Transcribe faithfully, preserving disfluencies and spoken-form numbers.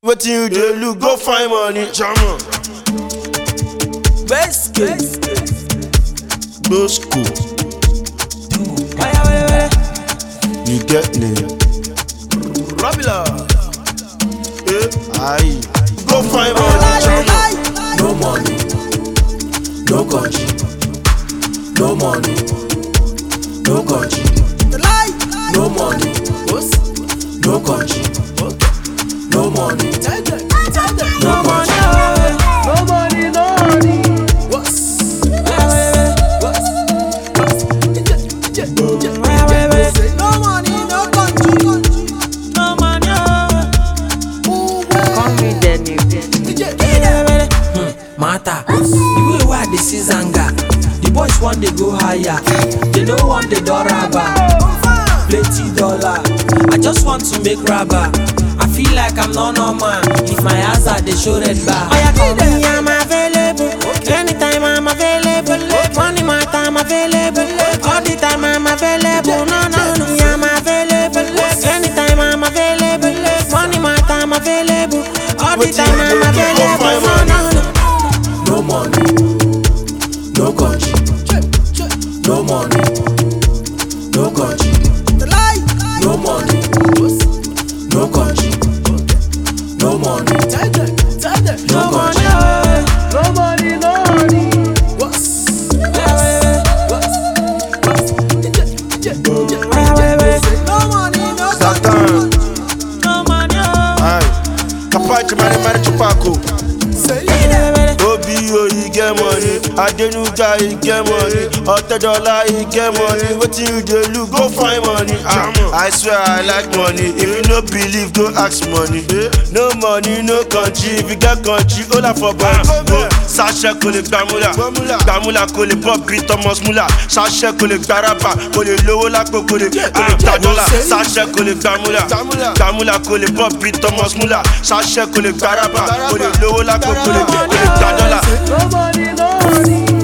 What you do? Look, go find money, jama. Best case, Go school, you get me. Rabila, eh? Aye. Go find money, jama. no money, no country, no money, no country, no money, no country, no money, no money, No money, no money. no money, no country, no money. Come with the new. Matter, the way why they see Zanga, the boys want they go higher, they don't want the doraba, plenty dollar. I just want to make rubber. I feel like I'm not normal. If my eyes are they show red bar. Oh yeah, call me, I'm available. Anytime I'm available. Money matter, I'm available. All the time I'm available. No, no, no, I'm available. Anytime I'm available. Money matter, I'm available. All the time I'm available. No, no, no. No money, no country, no money, no country, no money, no country, no money, no country. No money, no money. Satan, aye. Kapachi mani mani chupako. Obi oh, you get money. Adenuga, you get money. Otedola, you get money. What you do? Look, go find money. Ah, I swear I like money. If you no believe, go ask money. No money, no country. If you get country, all I for bank. Sachet kole gbamula, gbamula kole pop beat Thomas Mula. Sachet kole gbaraba, kole lowo lapo kole kole tadola. Sachet kole gbamula, gbamula kole pop beat Thomas Mula. Sachet kole gbaraba, kole lowo lapo kole kole tadola. No money, no money.